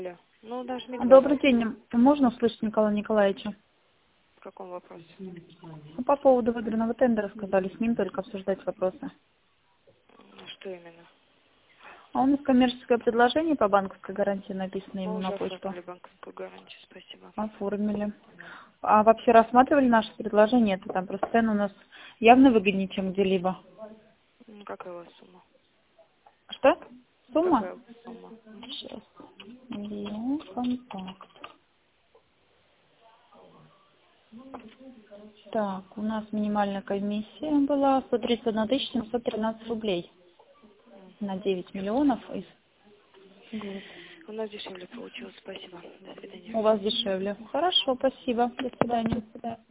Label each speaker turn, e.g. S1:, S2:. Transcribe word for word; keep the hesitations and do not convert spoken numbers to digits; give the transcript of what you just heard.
S1: Алло. Ну, даже не
S2: Добрый день. Можно услышать Николая Николаевича?
S1: В каком вопросе?
S2: Ну, по поводу выигранного тендера сказали, с ним только обсуждать вопросы.
S1: А что именно?
S2: А у нас коммерческое предложение по банковской гарантии написано
S1: Мы
S2: ему
S1: уже
S2: на почту.
S1: оформили банковскую гарантию, спасибо.
S2: Оформили. А вообще рассматривали наше предложение? Это там просто цены у нас явно выгоднее, чем где-либо.
S1: Ну, какая у вас сумма?
S2: Что? Сумма?
S1: Какая у вас сумма? Мгм.
S2: Сейчас. Где контакт? Так, у нас минимальная комиссия была сто тридцать одна тысяча семьсот тринадцать рублей на девять миллионов. из- Вот.
S1: У нас дешевле получилось, спасибо. До свидания.
S2: У вас дешевле. Хорошо, спасибо. До свидания.